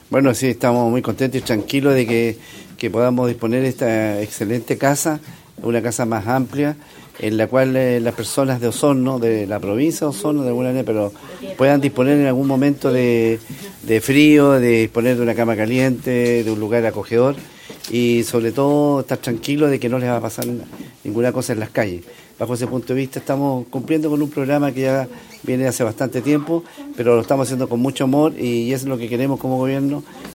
Bueno, sí, estamos muy contentos y tranquilos de que podamos disponer de esta excelente casa, una casa más amplia, en la cual las personas de Osorno, de la provincia de Osorno, de alguna manera, pero puedan disponer en algún momento de frío, de disponer de una cama caliente, de un lugar acogedor y sobre todo estar tranquilos de que no les va a pasar ninguna cosa en las calles. Bajo ese punto de vista estamos cumpliendo con un programa que ya viene hace bastante tiempo, pero lo estamos haciendo con mucho amor y es lo que queremos como gobierno,